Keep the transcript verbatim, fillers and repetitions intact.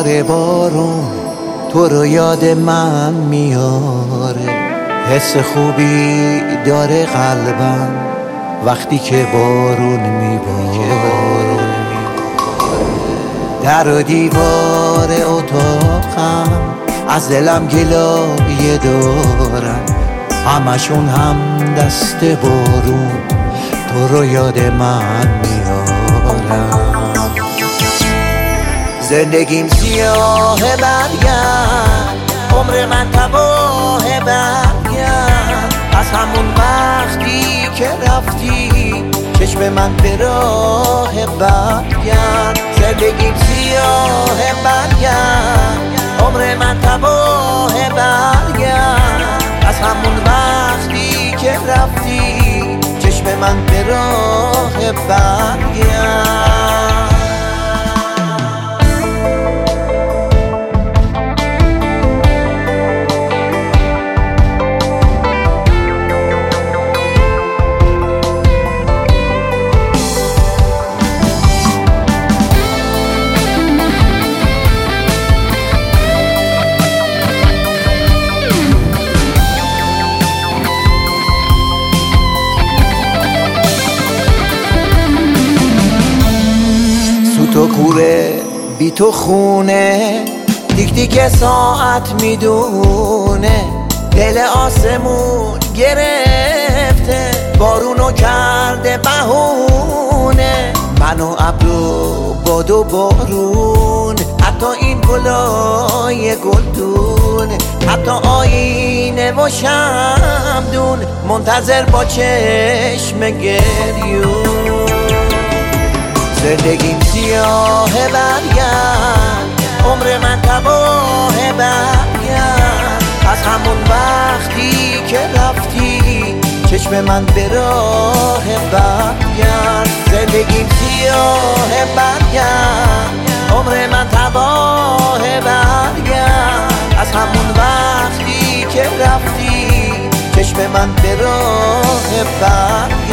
بار بارون تو رو یاد من میاره، حس خوبی داره قلبم وقتی که بارون میباره. در و دیوار اتاقم از دلم گلایه دارم، همشون هم دست بارون تو رو یاد من میارم. زندگیم سیاه برگرد، عمر من تباه برگرد، از همون وقتی که رفتی چشم من به راه برگرد. زندگیم سیاه برگرد، عمر من تباه برگرد، از همون وقتی که رفتی چشم من به راه برگرد. تو کوره بی تو خونه، دیک دیک ساعت میدونه، دل آسمون گرفته بارونو کرده بهونه. من و ابرو باد و بارون، حتی این گلای گلدون، حتی آینه و شمدون منتظر با چشم گریون. زندگیم سیاه برگرد، عمر من تباه برگرد، از همون وقتی که رفتی چشم من به راه برگرد. زندگیم سیاه برگرد، عمر من تباه برگرد، از همون وقتی که رفتی چشم من به راه برگرد.